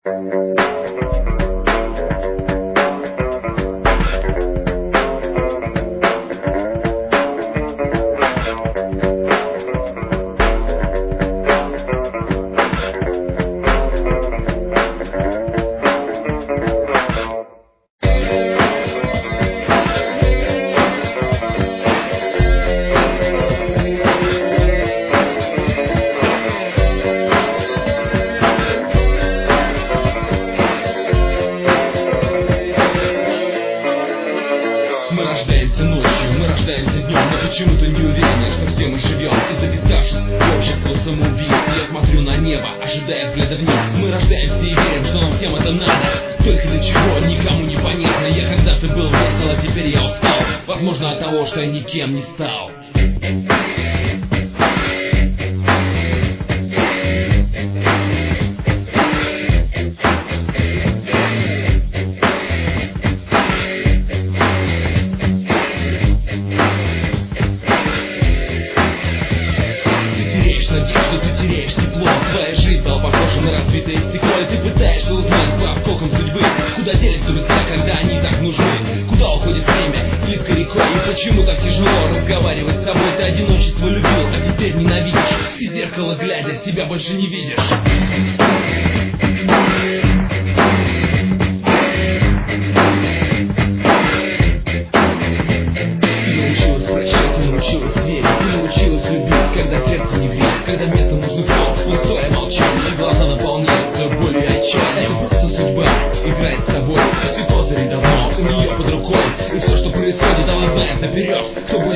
Мы рождаемся ночью, мы рождаемся днем, но почему-то не уверены, что все мы живем. И записавшись в общество самоубийц, я смотрю на небо, ожидая взгляда вниз. Мы рождаемся и верим, что нам всем это надо. Только для чего, никому не понятно. Я когда-то был весел, а теперь я устал. Возможно, от того, что я никем не стал. Надежду, ты теряешь тепло. Твоя жизнь стала похожа на разбитое стекло. И ты пытаешься узнать по осколкам судьбы, куда делись друзья, когда они так нужны. Куда уходит время, липкой рекой. И почему так тяжело разговаривать с тобой? Ты одиночество любил, а теперь ненавидишь. И в зеркало глядя, себя больше не видишь. Научилась любить, когда сердце не греет, когда вместо нужных слов пустое молчание, и глаза наполняются болью и отчаянием. Это просто судьба играет с тобой, все козыри давно у нее под рукой, и все, что происходит, она знает наперед. Кто